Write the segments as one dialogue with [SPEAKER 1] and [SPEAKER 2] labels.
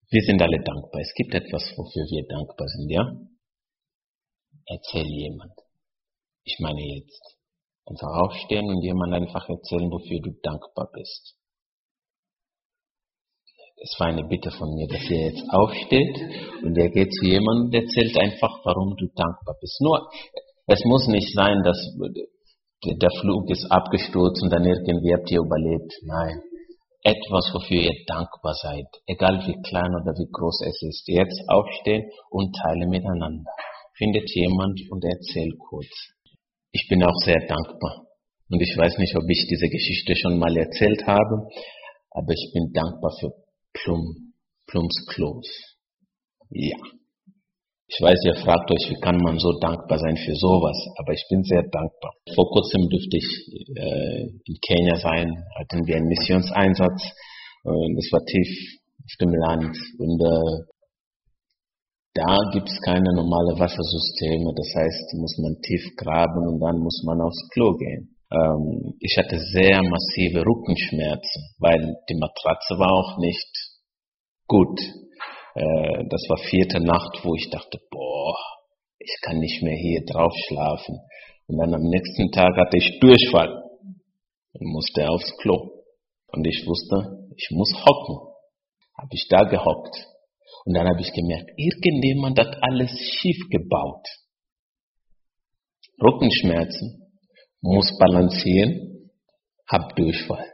[SPEAKER 1] Wir sind alle dankbar. Es gibt etwas, wofür wir dankbar sind, ja? Erzähl jemand. Ich meine jetzt. Einfach aufstehen und jemand einfach erzählen, wofür du dankbar bist. Es war eine Bitte von mir, dass ihr jetzt aufsteht und ihr geht zu jemandem und erzählt einfach, warum du dankbar bist. Nur, es muss nicht sein, dass der Flug ist abgestürzt und dann irgendwie habt ihr überlebt. Nein. Etwas, wofür ihr dankbar seid, egal wie klein oder wie groß es ist. Jetzt aufstehen und teile miteinander. Findet jemand und erzähl kurz. Ich bin auch sehr dankbar. Und ich weiß nicht, ob ich diese Geschichte schon mal erzählt habe, aber ich bin dankbar für Plums Klos. Ja. Ich weiß, ihr fragt euch, wie kann man so dankbar sein für sowas, aber ich bin sehr dankbar. Vor kurzem dürfte ich in Kenia sein, hatten wir einen Missionseinsatz und es war tief auf dem Land und da gibt es keine normale Wassersysteme, das heißt, muss man tief graben und dann muss man aufs Klo gehen. Ich hatte sehr massive Rückenschmerzen, weil die Matratze war auch nicht gut. Das war 4. Nacht, wo ich dachte, ich kann nicht mehr hier drauf schlafen. Und dann am nächsten Tag hatte ich Durchfall und musste aufs Klo. Und ich wusste, ich muss hocken. Habe ich da gehockt. Und dann habe ich gemerkt, irgendjemand hat alles schief gebaut. Rückenschmerzen, muss balancieren, hab Durchfall.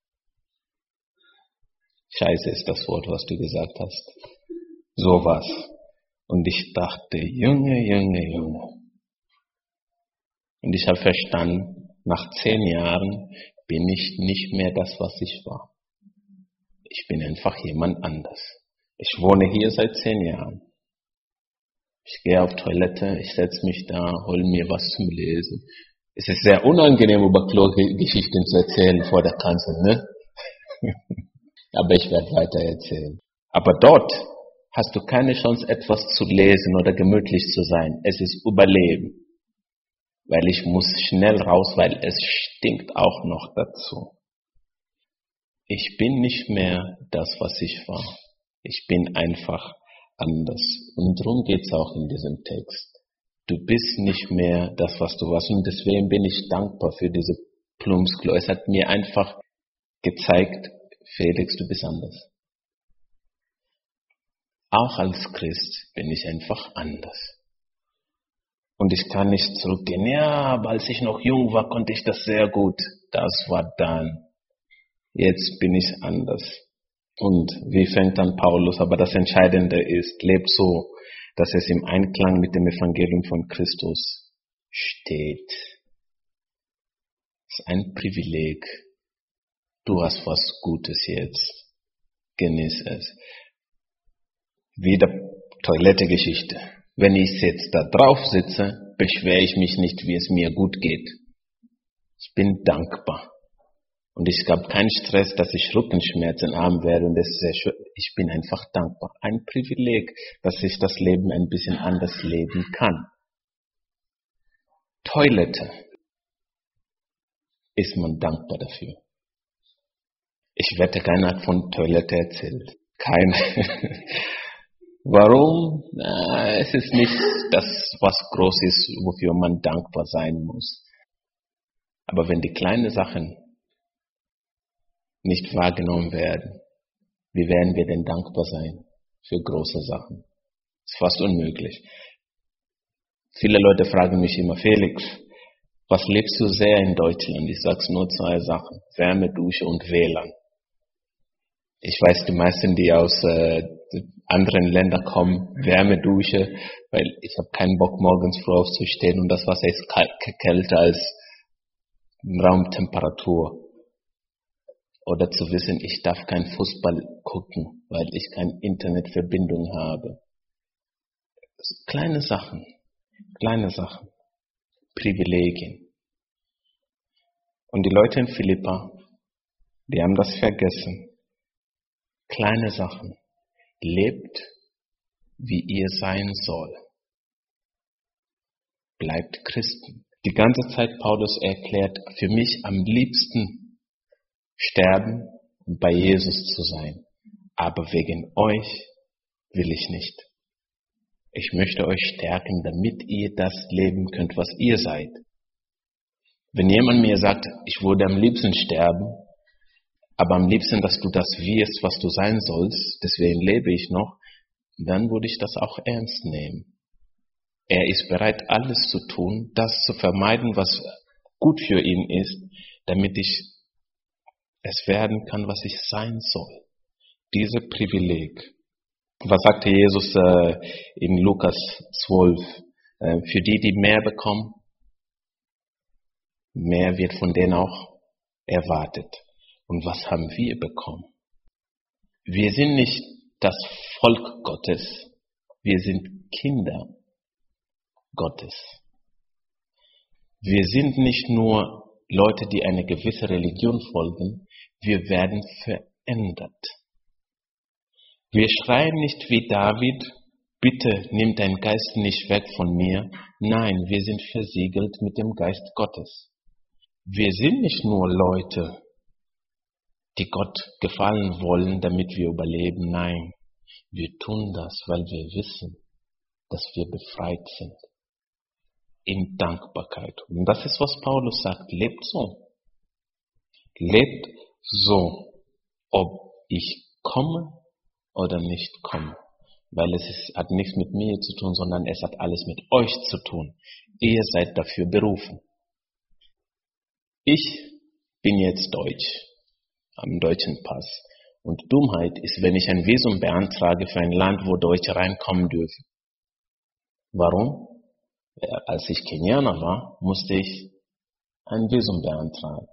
[SPEAKER 1] Scheiße ist das Wort, was du gesagt hast. Sowas. Und ich dachte, Junge. Und ich habe verstanden, nach 10 Jahren bin ich nicht mehr das, was ich war. Ich bin einfach jemand anders. Ich wohne hier seit 10 Jahren. Ich gehe auf Toilette, ich setze mich da, hole mir was zum Lesen. Es ist sehr unangenehm, über Klo-Geschichten zu erzählen vor der Kanzel, ne? Aber ich werde weiter erzählen. Aber dort hast du keine Chance, etwas zu lesen oder gemütlich zu sein. Es ist Überleben. Weil ich muss schnell raus, weil es stinkt auch noch dazu. Ich bin nicht mehr das, was ich war. Ich bin einfach anders. Und darum geht's auch in diesem Text. Du bist nicht mehr das, was du warst. Und deswegen bin ich dankbar für diese Plums Klo. Es hat mir einfach gezeigt, Felix, du bist anders. Auch als Christ bin ich einfach anders. Und ich kann nicht zurückgehen. Ja, aber als ich noch jung war, konnte ich das sehr gut. Das war dann. Jetzt bin ich anders. Und wie fängt dann Paulus? Aber das Entscheidende ist, lebt so, dass es im Einklang mit dem Evangelium von Christus steht. Es ist ein Privileg. Du hast was Gutes jetzt. Genieß es. Wieder Toilette-Geschichte. Wenn ich jetzt da drauf sitze, beschwere ich mich nicht, wie es mir gut geht. Ich bin dankbar. Und ich habe keinen Stress, dass ich Rückenschmerzen haben werde. Und das ist sehr schön. Ich bin einfach dankbar. Ein Privileg, dass ich das Leben ein bisschen anders leben kann. Toilette. Ist man dankbar dafür? Ich wette, keiner hat von Toilette erzählt. Keiner. Warum? Es ist nicht das, was groß ist, wofür man dankbar sein muss. Aber wenn die kleinen Sachen nicht wahrgenommen werden, wie werden wir denn dankbar sein für große Sachen? Das ist fast unmöglich. Viele Leute fragen mich immer, Felix, was lebst du sehr in Deutschland? Ich sage nur 2 Sachen, Wärme, Dusche und WLAN. Ich weiß, die meisten, die aus anderen Ländern kommen, Wärmedusche, weil ich habe keinen Bock, morgens früh aufzustehen und das Wasser ist kälter als Raumtemperatur. Oder zu wissen, ich darf keinen Fußball gucken, weil ich keine Internetverbindung habe. Kleine Sachen, Privilegien. Und die Leute in Philippa, die haben das vergessen. Kleine Sachen. Lebt, wie ihr sein soll. Bleibt Christen. Die ganze Zeit Paulus erklärt, für mich am liebsten sterben und bei Jesus zu sein. Aber wegen euch will ich nicht. Ich möchte euch stärken, damit ihr das leben könnt, was ihr seid. Wenn jemand mir sagt, ich würde am liebsten sterben, aber am liebsten, dass du das wirst, was du sein sollst, deswegen lebe ich noch, dann würde ich das auch ernst nehmen. Er ist bereit, alles zu tun, das zu vermeiden, was gut für ihn ist, damit ich es werden kann, was ich sein soll. Diese Privileg. Was sagte Jesus in Lukas 12? Für die mehr bekommen, mehr wird von denen auch erwartet. Und was haben wir bekommen? Wir sind nicht das Volk Gottes, wir sind Kinder Gottes. Wir sind nicht nur Leute, die eine gewisse Religion folgen, wir werden verändert. Wir schreien nicht wie David, bitte nimm deinen Geist nicht weg von mir. Nein, wir sind versiegelt mit dem Geist Gottes. Wir sind nicht nur Leute, die Gott gefallen wollen, damit wir überleben. Nein, wir tun das, weil wir wissen, dass wir befreit sind. In Dankbarkeit. Und das ist, was Paulus sagt. Lebt so. Lebt so, ob ich komme oder nicht komme. Weil hat nichts mit mir zu tun, sondern es hat alles mit euch zu tun. Ihr seid dafür berufen. Ich bin jetzt Deutsch, am deutschen Pass. Und Dummheit ist, wenn ich ein Visum beantrage für ein Land, wo Deutsche reinkommen dürfen. Warum? Als ich Kenianer war, musste ich ein Visum beantragen.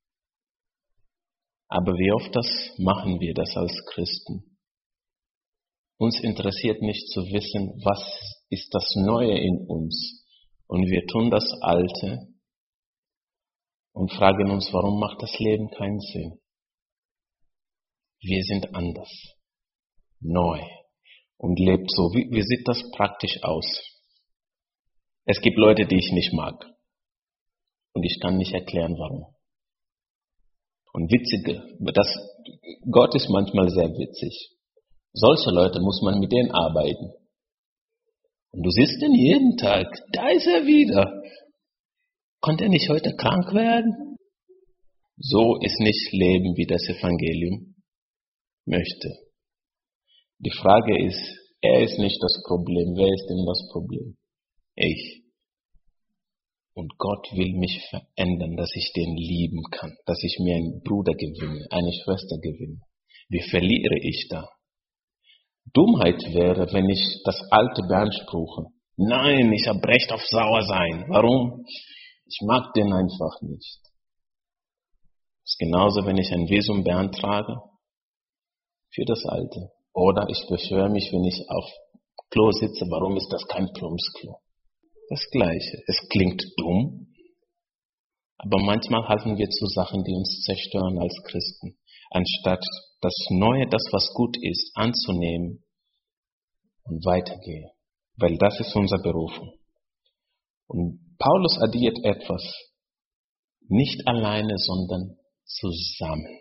[SPEAKER 1] Aber wie oft machen wir das als Christen? Uns interessiert nicht zu wissen, was ist das Neue in uns. Und wir tun das Alte und fragen uns, warum macht das Leben keinen Sinn? Wir sind anders, neu und lebt so. Wie sieht das praktisch aus? Es gibt Leute, die ich nicht mag. Und ich kann nicht erklären, warum. Und Gott ist manchmal sehr witzig. Solche Leute muss man mit denen arbeiten. Und du siehst ihn jeden Tag, da ist er wieder. Konnte er nicht heute krank werden? So ist nicht Leben, wie das Evangelium möchte. Die Frage ist, er ist nicht das Problem. Wer ist denn das Problem? Ich. Und Gott will mich verändern, dass ich den lieben kann, dass ich mir einen Bruder gewinne, eine Schwester gewinne. Wie verliere ich da? Dummheit wäre, wenn ich das Alte beanspruche. Nein, ich habe Recht auf Sauersein. Warum? Ich mag den einfach nicht. Das ist genauso, wenn ich ein Visum beantrage für das Alte. Oder ich beschwere mich, wenn ich auf Klo sitze, warum ist das kein Plumpsklo? Das Gleiche. Es klingt dumm, aber manchmal halten wir zu Sachen, die uns zerstören als Christen, anstatt das Neue, das was gut ist, anzunehmen und weitergehen. Weil das ist unsere Berufung. Und Paulus addiert etwas. Nicht alleine, sondern zusammen.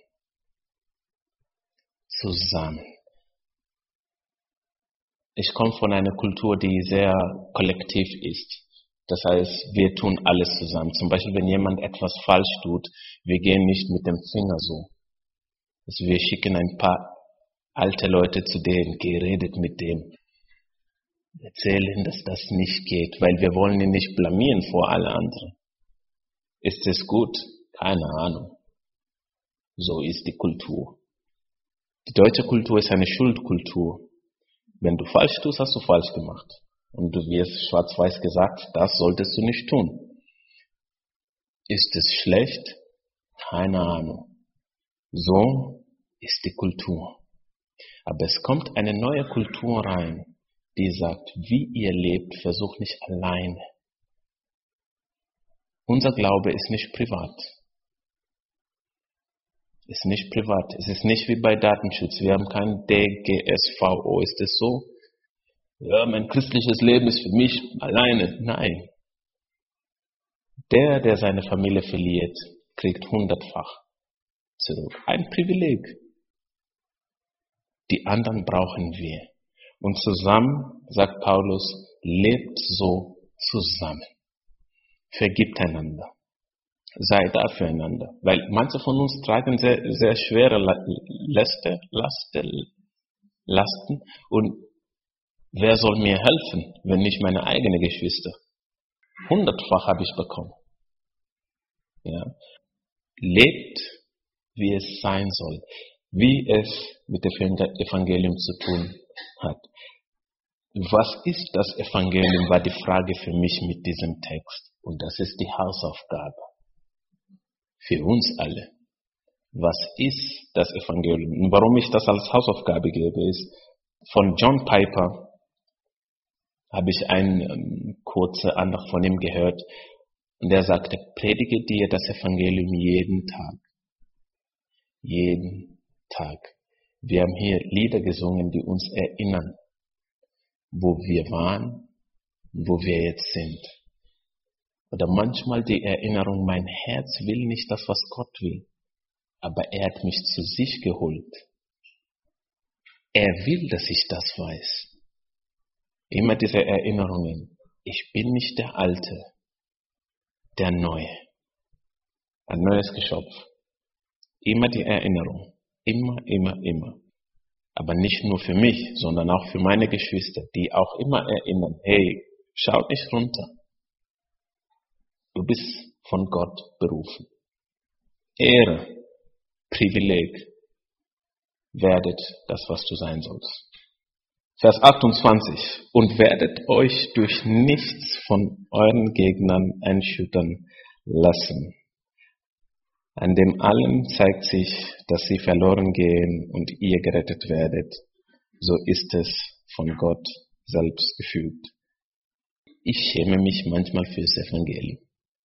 [SPEAKER 1] Zusammen. Ich komme von einer Kultur, die sehr kollektiv ist. Das heißt, wir tun alles zusammen. Zum Beispiel, wenn jemand etwas falsch tut, wir gehen nicht mit dem Finger so. Also wir schicken ein paar alte Leute zu denen, geredet mit dem. Erzählen, dass das nicht geht, weil wir wollen ihn nicht blamieren vor alle anderen. Ist es gut? Keine Ahnung. So ist die Kultur. Die deutsche Kultur ist eine Schuldkultur. Wenn du falsch tust, hast du falsch gemacht. Und du wirst schwarz-weiß gesagt, das solltest du nicht tun. Ist es schlecht? Keine Ahnung. So ist die Kultur. Aber es kommt eine neue Kultur rein, die sagt, wie ihr lebt, versucht nicht alleine. Unser Glaube ist nicht privat. Ist nicht privat. Es ist nicht wie bei Datenschutz. Wir haben kein DGSVO. Ist es so? Ja, mein christliches Leben ist für mich alleine. Nein. Der seine Familie verliert, kriegt 100-fach zurück. Ein Privileg. Die anderen brauchen wir. Und zusammen, sagt Paulus, lebt so zusammen. Vergibt einander. Sei da füreinander. Weil manche von uns tragen sehr, sehr schwere Lasten. Und wer soll mir helfen, wenn nicht meine eigenen Geschwister? 100-fach habe ich bekommen. Ja. Lebt, wie es sein soll. Wie es mit dem Evangelium zu tun hat. Was ist das Evangelium, war die Frage für mich mit diesem Text. Und das ist die Hausaufgabe. Für uns alle. Was ist das Evangelium? Und warum ich das als Hausaufgabe gebe, ist, von John Piper habe ich eine kurze Andacht von ihm gehört. Und er sagte, predige dir das Evangelium jeden Tag. Jeden Tag. Wir haben hier Lieder gesungen, die uns erinnern, wo wir waren, wo wir jetzt sind. Oder manchmal die Erinnerung, mein Herz will nicht das, was Gott will. Aber er hat mich zu sich geholt. Er will, dass ich das weiß. Immer diese Erinnerungen. Ich bin nicht der Alte, der Neue. Ein neues Geschöpf. Immer die Erinnerung. Immer, immer, immer. Aber nicht nur für mich, sondern auch für meine Geschwister, die auch immer erinnern, hey, schaut nicht runter. Du bist von Gott berufen. Ehre, Privileg, werdet das, was du sein sollst. Vers 28. Und werdet euch durch nichts von euren Gegnern einschüchtern lassen. An dem allen zeigt sich, dass sie verloren gehen und ihr gerettet werdet. So ist es von Gott selbst gefügt. Ich schäme mich manchmal fürs Evangelium.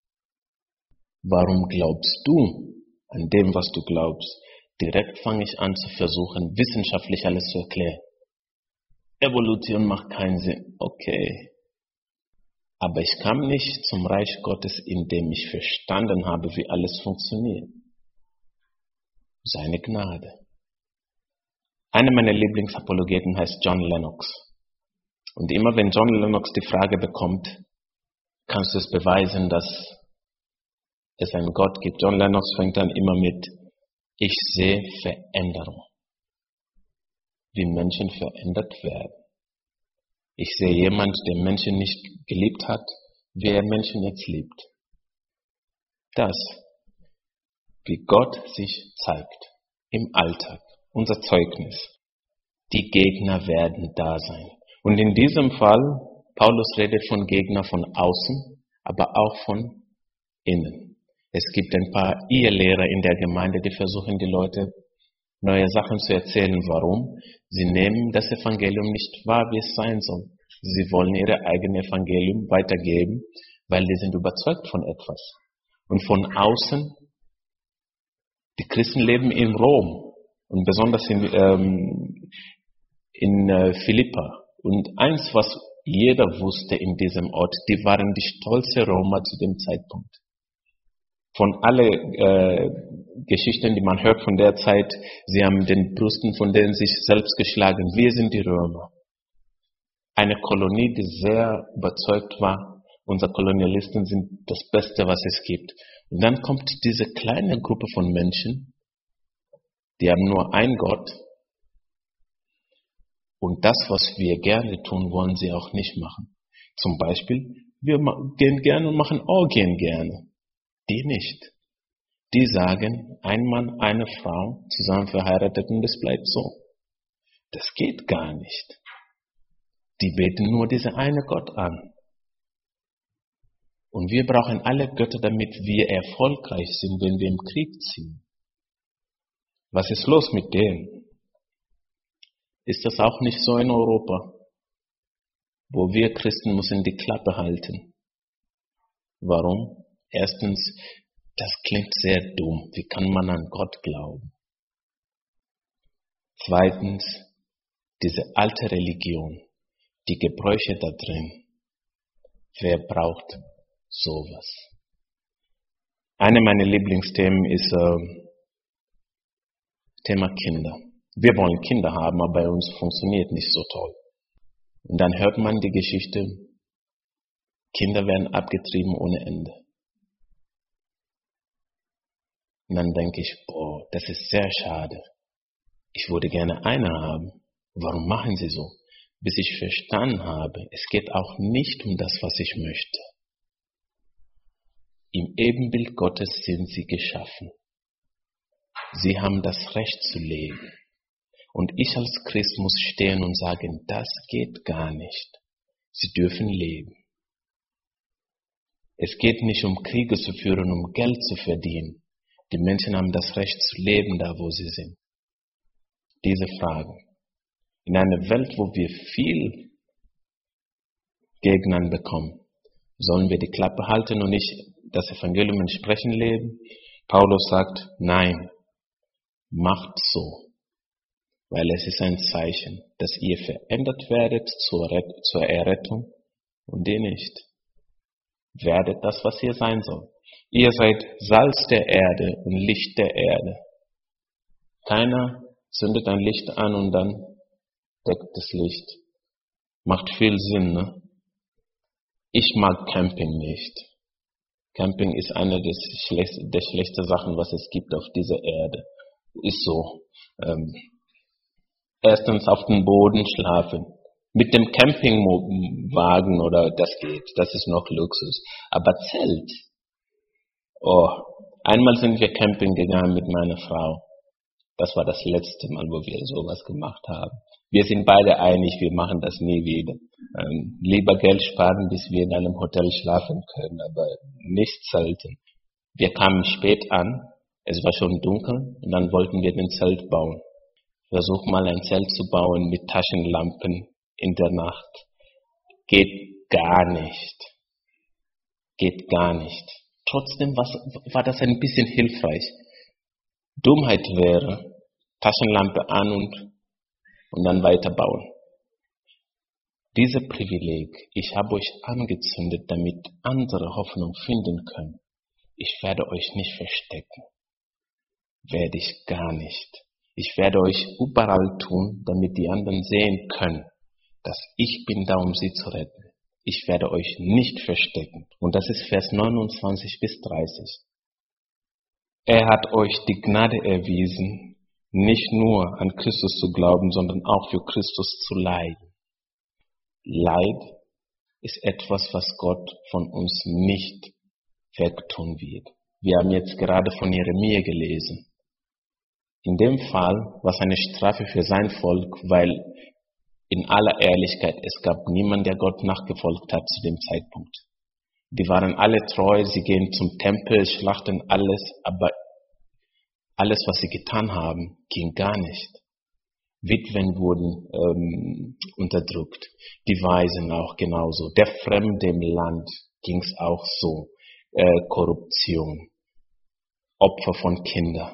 [SPEAKER 1] Warum glaubst du an dem, was du glaubst? Direkt fange ich an zu versuchen, wissenschaftlich alles zu erklären. Evolution macht keinen Sinn. Okay. Aber ich kam nicht zum Reich Gottes, indem ich verstanden habe, wie alles funktioniert. Seine Gnade. Einer meiner Lieblingsapologeten heißt John Lennox. Und immer wenn John Lennox die Frage bekommt, kannst du es beweisen, dass es einen Gott gibt? John Lennox fängt dann immer mit, ich sehe Veränderung. Wie Menschen verändert werden. Ich sehe jemanden, der Menschen nicht geliebt hat, wie er Menschen jetzt liebt. Das, wie Gott sich zeigt im Alltag, unser Zeugnis. Die Gegner werden da sein. Und in diesem Fall, Paulus redet von Gegnern von außen, aber auch von innen. Es gibt ein paar Irrlehrer in der Gemeinde, die versuchen, die Leute neue Sachen zu erzählen. Warum? Sie nehmen das Evangelium nicht wahr, wie es sein soll. Sie wollen ihr eigenes Evangelium weitergeben, weil die sind überzeugt von etwas. Und von außen, die Christen leben in Rom und besonders in Philippa. Und eins, was jeder wusste in diesem Ort, die waren die stolze Römer zu dem Zeitpunkt. Von alle Geschichten, die man hört von der Zeit, sie haben den Brüsten von denen sich selbst geschlagen. Wir sind die Römer. Eine Kolonie, die sehr überzeugt war, unsere Kolonialisten sind das Beste, was es gibt. Und dann kommt diese kleine Gruppe von Menschen, die haben nur einen Gott. Und das, was wir gerne tun, wollen sie auch nicht machen. Zum Beispiel, wir gehen gerne und machen Orgien gerne. Die nicht. Die sagen, ein Mann, eine Frau, zusammen verheiratet und es bleibt so. Das geht gar nicht. Die beten nur diese eine Gott an. Und wir brauchen alle Götter, damit wir erfolgreich sind, wenn wir im Krieg ziehen. Was ist los mit denen? Ist das auch nicht so in Europa? Wo wir Christen müssen die Klappe halten. Warum? Erstens, das klingt sehr dumm. Wie kann man an Gott glauben? Zweitens, diese alte Religion, die Gebräuche da drin. Wer braucht sowas? Eine meiner Lieblingsthemen ist Thema Kinder. Wir wollen Kinder haben, aber bei uns funktioniert nicht so toll. Und dann hört man die Geschichte, Kinder werden abgetrieben ohne Ende. Und dann denke ich, boah, das ist sehr schade. Ich würde gerne eine haben. Warum machen sie so? Bis ich verstanden habe, es geht auch nicht um das, was ich möchte. Im Ebenbild Gottes sind sie geschaffen. Sie haben das Recht zu leben. Und ich als Christ muss stehen und sagen, das geht gar nicht. Sie dürfen leben. Es geht nicht um Kriege zu führen, um Geld zu verdienen. Die Menschen haben das Recht zu leben, da wo sie sind. Diese Fragen. In einer Welt, wo wir viel Gegnern bekommen, sollen wir die Klappe halten und nicht das Evangelium entsprechend leben? Paulus sagt, nein, macht so. Weil es ist ein Zeichen, dass ihr verändert werdet zur Errettung und ihr nicht. Werdet das, was ihr sein sollt. Ihr seid Salz der Erde und Licht der Erde. Keiner zündet ein Licht an und dann deckt das Licht. Macht viel Sinn, ne? Ich mag Camping nicht. Camping ist eine der schlechtesten Sachen, was es gibt auf dieser Erde. Ist so. Erstens auf dem Boden schlafen. Mit dem Campingwagen oder das geht. Das ist noch Luxus. Aber Zelt. Oh, einmal sind wir Camping gegangen mit meiner Frau. Das war das letzte Mal, wo wir sowas gemacht haben. Wir sind beide einig, wir machen das nie wieder. Lieber Geld sparen, bis wir in einem Hotel schlafen können, aber nicht zelten. Wir kamen spät an, es war schon dunkel und dann wollten wir den Zelt bauen. Versuch mal ein Zelt zu bauen mit Taschenlampen in der Nacht. Geht gar nicht. Geht gar nicht. Trotzdem war das ein bisschen hilfreich. Dummheit wäre, Taschenlampe an und dann weiterbauen. Dieses Privileg, ich habe euch angezündet, damit andere Hoffnung finden können. Ich werde euch nicht verstecken. Werde ich gar nicht. Ich werde euch überall tun, damit die anderen sehen können, dass ich bin da, um sie zu retten. Ich werde euch nicht verstecken. Und das ist Vers 29 bis 30. Er hat euch die Gnade erwiesen, nicht nur an Christus zu glauben, sondern auch für Christus zu leiden. Leid ist etwas, was Gott von uns nicht wegtun wird. Wir haben jetzt gerade von Jeremia gelesen. In dem Fall war es eine Strafe für sein Volk, weil in aller Ehrlichkeit, es gab niemanden, der Gott nachgefolgt hat zu dem Zeitpunkt. Die waren alle treu, sie gehen zum Tempel, schlachten alles, aber alles, was sie getan haben, ging gar nicht. Witwen wurden unterdrückt, die Weisen auch genauso. Der Fremde im Land ging es auch so. Korruption, Opfer von Kindern.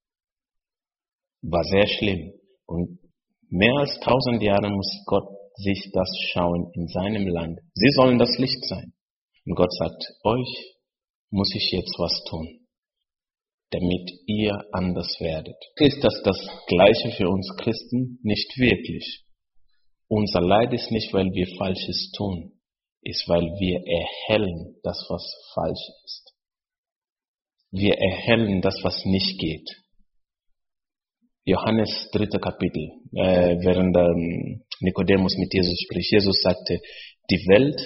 [SPEAKER 1] War sehr schlimm. Und mehr als 1000 Jahre muss Gott sich das schauen in seinem Land. Sie sollen das Licht sein. Und Gott sagt, euch muss ich jetzt was tun, damit ihr anders werdet. Ist das Gleiche für uns Christen? Nicht wirklich. Unser Leid ist nicht, weil wir Falsches tun, ist, weil wir erhellen das, was falsch ist. Wir erhellen das, was nicht geht. Johannes 3. Kapitel, während Nikodemus mit Jesus spricht. Jesus sagte, die Welt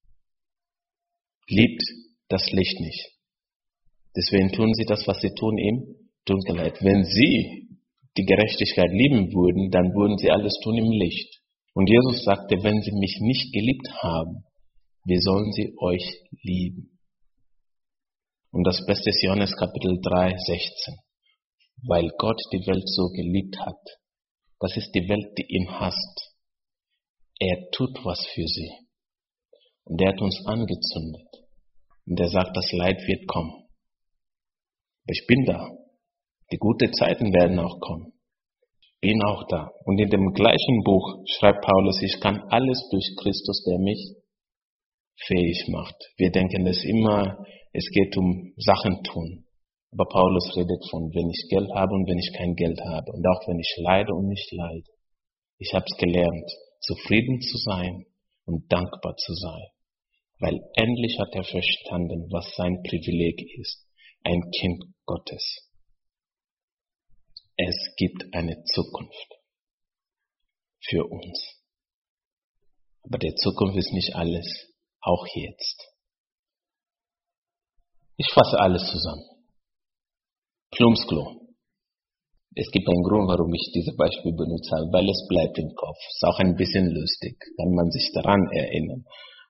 [SPEAKER 1] liebt das Licht nicht. Deswegen tun sie das, was sie tun, im Dunkelheit. Wenn sie die Gerechtigkeit lieben würden, dann würden sie alles tun im Licht. Und Jesus sagte, wenn sie mich nicht geliebt haben, wie sollen sie euch lieben? Und das Beste ist Johannes Kapitel 3, 16. Weil Gott die Welt so geliebt hat. Das ist die Welt, die ihn hasst. Er tut was für sie. Und er hat uns angezündet. Und er sagt, das Leid wird kommen. Aber ich bin da. Die guten Zeiten werden auch kommen. Ich bin auch da. Und in dem gleichen Buch schreibt Paulus, ich kann alles durch Christus, der mich fähig macht. Wir denken es immer, es geht um Sachen tun. Aber Paulus redet von, wenn ich Geld habe und wenn ich kein Geld habe. Und auch wenn ich leide und nicht leide. Ich habe es gelernt. zufrieden zu sein und dankbar zu sein, weil endlich hat er verstanden, was sein Privileg ist, ein Kind Gottes. Es gibt eine Zukunft für uns. Aber der Zukunft ist nicht alles, auch jetzt. Ich fasse alles zusammen. Plumpsklo. Es gibt einen Grund, warum ich dieses Beispiel benutzt habe, weil es bleibt im Kopf. Ist auch ein bisschen lustig, kann man sich daran erinnern.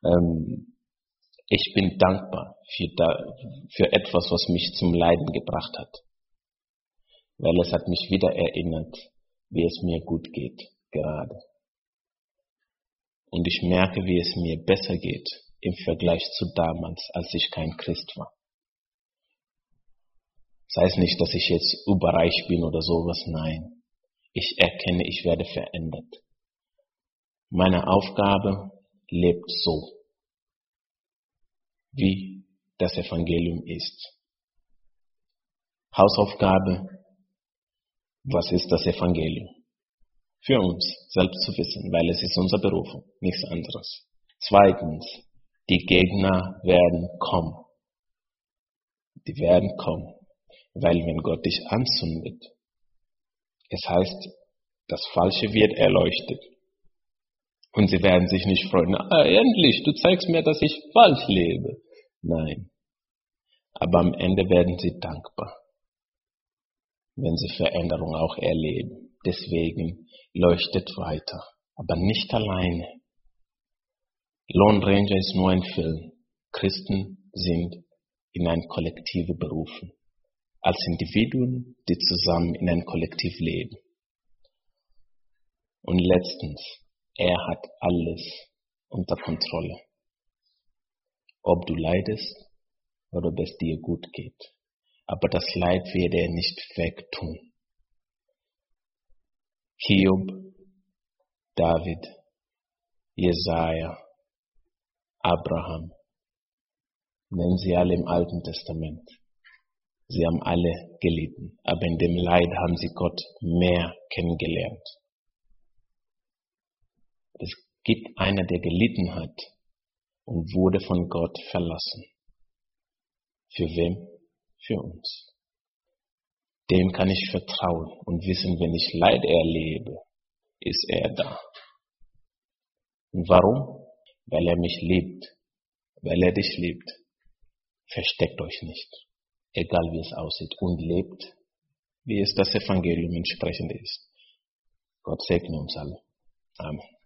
[SPEAKER 1] Ich bin dankbar für etwas, was mich zum Leiden gebracht hat. Weil es hat mich wieder erinnert, wie es mir gut geht, gerade. Und ich merke, wie es mir besser geht im Vergleich zu damals, als ich kein Christ war. Das heißt nicht, dass ich jetzt überreich bin oder sowas, nein. Ich erkenne, ich werde verändert. Meine Aufgabe lebt so, wie das Evangelium ist. Hausaufgabe, was ist das Evangelium? Für uns selbst zu wissen, weil es ist unsere Berufung, nichts anderes. Zweitens, die Gegner werden kommen. Die werden kommen, weil wenn Gott dich anzündet, es heißt, das Falsche wird erleuchtet. Und sie werden sich nicht freuen, endlich, du zeigst mir, dass ich falsch lebe. Nein, aber am Ende werden sie dankbar, wenn sie Veränderung auch erleben. Deswegen leuchtet weiter, aber nicht alleine. Lone Ranger ist nur ein Film. Christen sind in ein Kollektiv berufen. Als Individuen, die zusammen in ein Kollektiv leben. Und letztens, er hat alles unter Kontrolle. Ob du leidest oder ob es dir gut geht. Aber das Leid wird er nicht wegtun. Hiob, David, Jesaja, Abraham, nennen sie alle im Alten Testament. Sie haben alle gelitten, aber in dem Leid haben sie Gott mehr kennengelernt. Es gibt einer, der gelitten hat und wurde von Gott verlassen. Für wen? Für uns. Dem kann ich vertrauen und wissen, wenn ich Leid erlebe, ist er da. Und warum? Weil er mich liebt. Weil er dich liebt. Versteckt euch nicht. Egal wie es aussieht. Und lebt, wie es das Evangelium entsprechend ist. Gott segne uns alle. Amen.